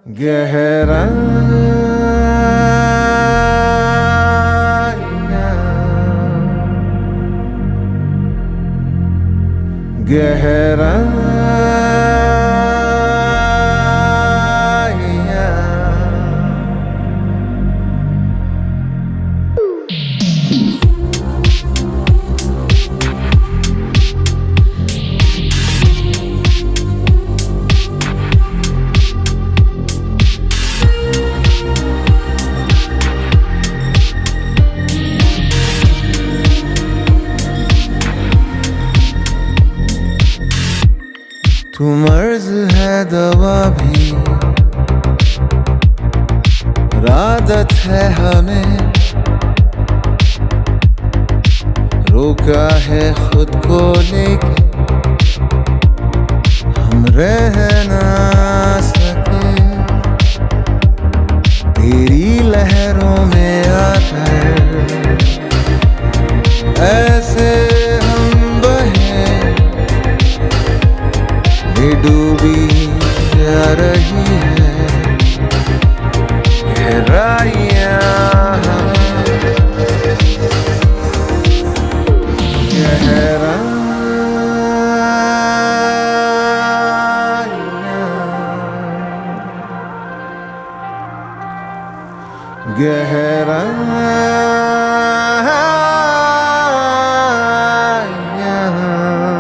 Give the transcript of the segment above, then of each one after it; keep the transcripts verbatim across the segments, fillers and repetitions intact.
गहराइयाँ गहराइयाँ तू मर्ज है दवा भी, आदत है हमें रोका है खुद को लेके हम रह ना सके। तेरी लहरों में आकर ऐसे हम बहे, ये डूबी जा रही है गहराइयाँ गहराइयाँ गहराइयाँ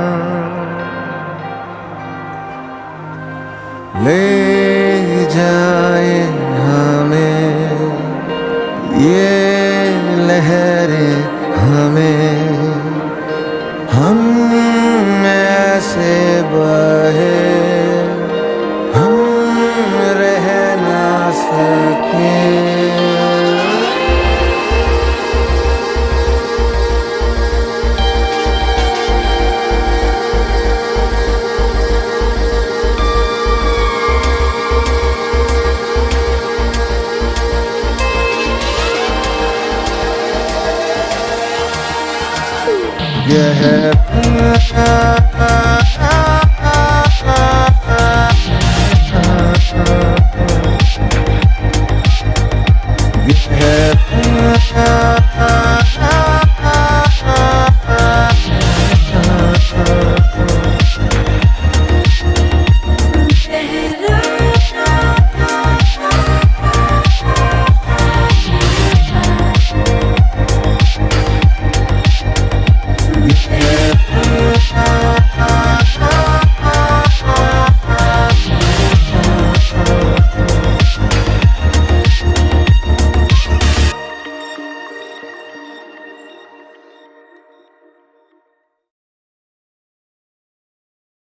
ले जाए हमें ये लहरें, हमें हम ऐसे बहे हम रह ना सके। Yeah.